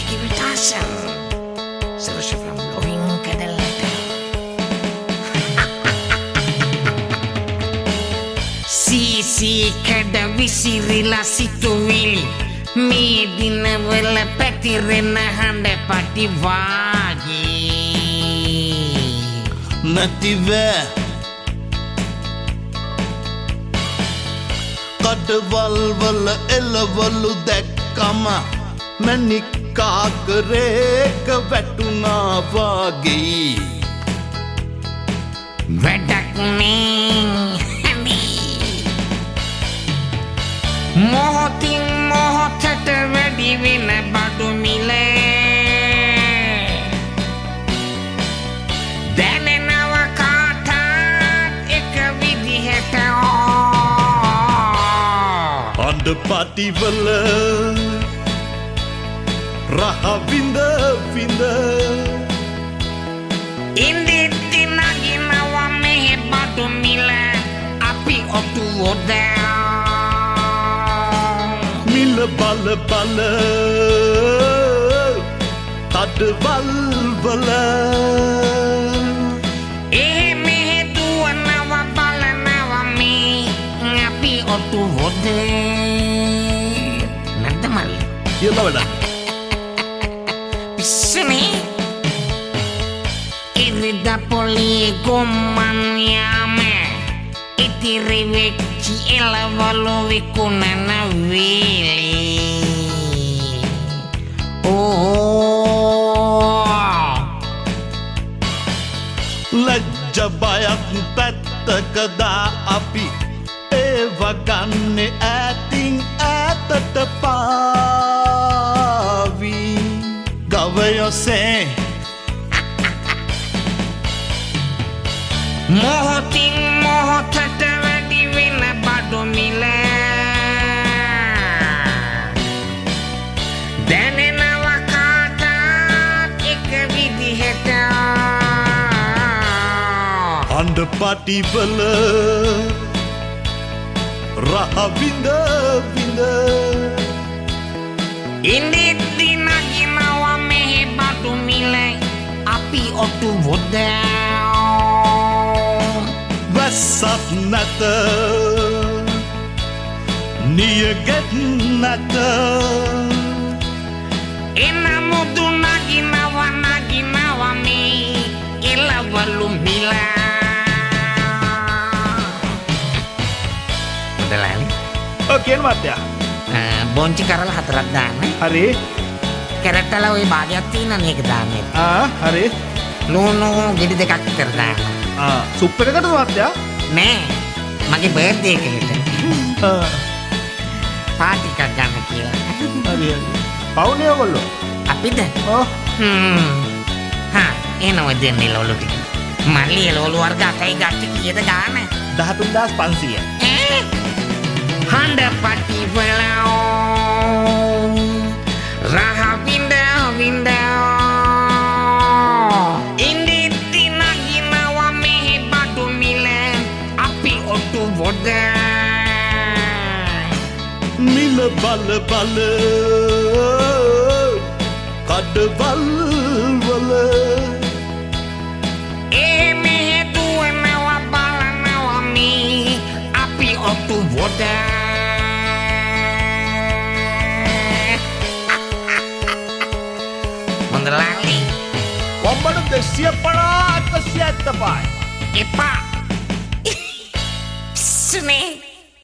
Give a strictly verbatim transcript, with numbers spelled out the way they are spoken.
Kivitasan Serusha from blowing kadalata Sisi kada visirila situvili මේ දිනවල පැතිරෙන හඬ පටි වාගේ නැතිව කඩවල් වල එළවලු දැක්කම මැණික්කාකරේක වැටුණා වාගේ වැඩක් නෑ මොහොතින් මොහොතට වැඩි වෙන බඩු මිල දැනෙනව කාටත් එක විදිහට අඬ පටිවල රහ විඳ විඳ ඉන්දිත්ති නගිනව මෙහෙ බඩු මිල අපි ඔටුවොද බල බල තඩවල් වල ඒ මෙහෙ දුවනව බලනව මේ අපි ඔටු හොද නැද්ද මල්ලි කියලා වැඩ පිස්සනේ ඉරිදා පොලියේ ගොම්මන් යාම ඉතිරි වෙච්චි එළවලු විකුණන වේලේ ලැජ්ජ බයක් පැත්තකදා අපි ඒව ගන්නේ ඈතින් ඈතට පාවි ගවයොසේ මොහොතින් මොහොතට වැඩි වෙන බඩු මිල දැනෙනව කාටත් එක විදිහට අඬ පටිවල රහ විඳ විඳ ඉන්දිත්ති නගිනව මෙහෙ බඩු මිල අපි ඔටු වොද වැස්සක් නැත නියගෙත් නැත එනමුදු නගිනව නගිනව මේ එළවලු මිල හොඳලයි ඔව් කියන මත්තයා බොන්චි කරලා හතරක් දාන්න හරි කැරට්ටල ওই භාගයක් තියෙනනේ ඒක දාන්නේ ආ හරි ලුණු ගෙඩි දෙකක් විතර දාන්න ආ සුප් එකකටද මත්තයා නෑ මගේ බර්ත්ඩේ එකට ආ පාටි එකක් ගන්න කියලා හරි හරි පවුනේ ඔයගොල්ලෝ අපිද ඔව් හ්ම් හා එනවා දෙන්නේ ලොලු ටික මල්ලි ලොලු වර්ග අටයි ගත්ත කීයද ගාන දහතුන් දාස් පන්සීය ඈ හඬ පටි වලෝ රහ විඳ විඳ ඉන්දිත්ති නගිනව මෙහෙ බඩු මිල අපි ඔටු වොද මිල බල බල කඩවල් වල ඒ මෙහෙ දුවනව බලනව මේ අපි ඔටු වොද හොඳලයි කොම්බඩ දෙසිය පනස් එකසිය ඇත්තපයි එපා